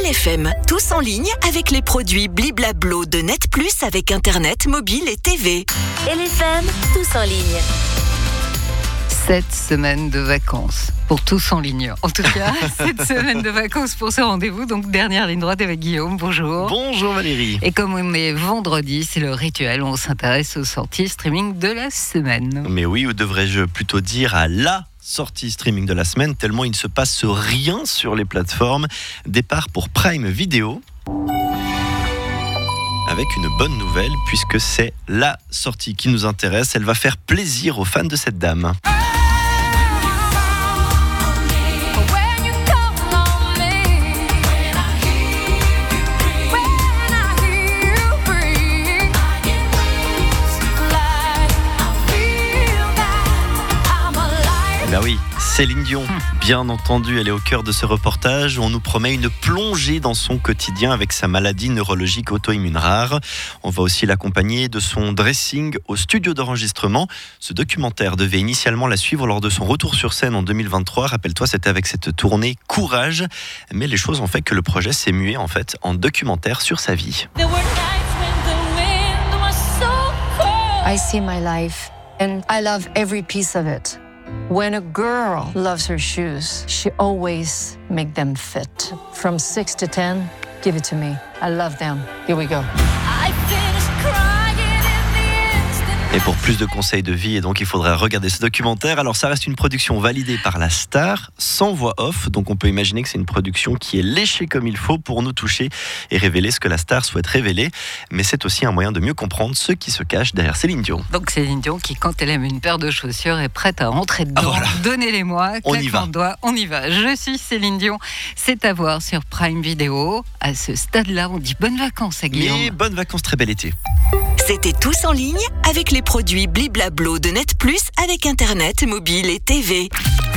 LFM, tous en ligne avec les produits Bliblablo de Net Plus avec Internet, mobile et TV. LFM, tous en ligne. 7 semaines de vacances pour tous en ligne. En tout cas, 7 semaines de vacances pour ce rendez-vous. Donc, dernière ligne droite avec Guillaume. Bonjour. Bonjour Valérie. Et comme on est vendredi, c'est le rituel. On s'intéresse aux sorties streaming de la semaine. Mais oui, ou devrais-je plutôt dire à la sortie streaming de la semaine, tellement il ne se passe rien sur les plateformes. Départ pour Prime Video. Avec une bonne nouvelle, puisque c'est la sortie qui nous intéresse. Elle va faire plaisir aux fans de cette dame. Ben oui, Céline Dion, bien entendu, elle est au cœur de ce reportage. On nous promet une plongée dans son quotidien avec sa maladie neurologique auto-immune rare. On va aussi l'accompagner de son dressing au studio d'enregistrement. Ce documentaire devait initialement la suivre lors de son retour sur scène en 2023. Rappelle-toi, c'était avec cette tournée Courage. Mais les choses ont fait que le projet s'est mué en fait en documentaire sur sa vie. I see my life and I love every piece of it. When a girl loves her shoes, she always make them fit. From 6 to 10, give it to me. I love them. Here we go. Et pour plus de conseils de vie, et donc il faudrait regarder ce documentaire. Alors ça reste une production validée par la star, sans voix off. Donc on peut imaginer que c'est une production qui est léchée comme il faut pour nous toucher et révéler ce que la star souhaite révéler. Mais c'est aussi un moyen de mieux comprendre ce qui se cache derrière Céline Dion. Donc Céline Dion qui, quand elle aime une paire de chaussures, est prête à rentrer dedans. Ah voilà. Donnez-les-moi, on y va. On y va. Je suis Céline Dion. C'est à voir sur Prime Video. À ce stade-là, on dit bonnes vacances à Guillaume. Mais bonnes vacances, très bel été. C'était tous en ligne avec les produits Bliblablo de Net Plus avec Internet, mobile et TV.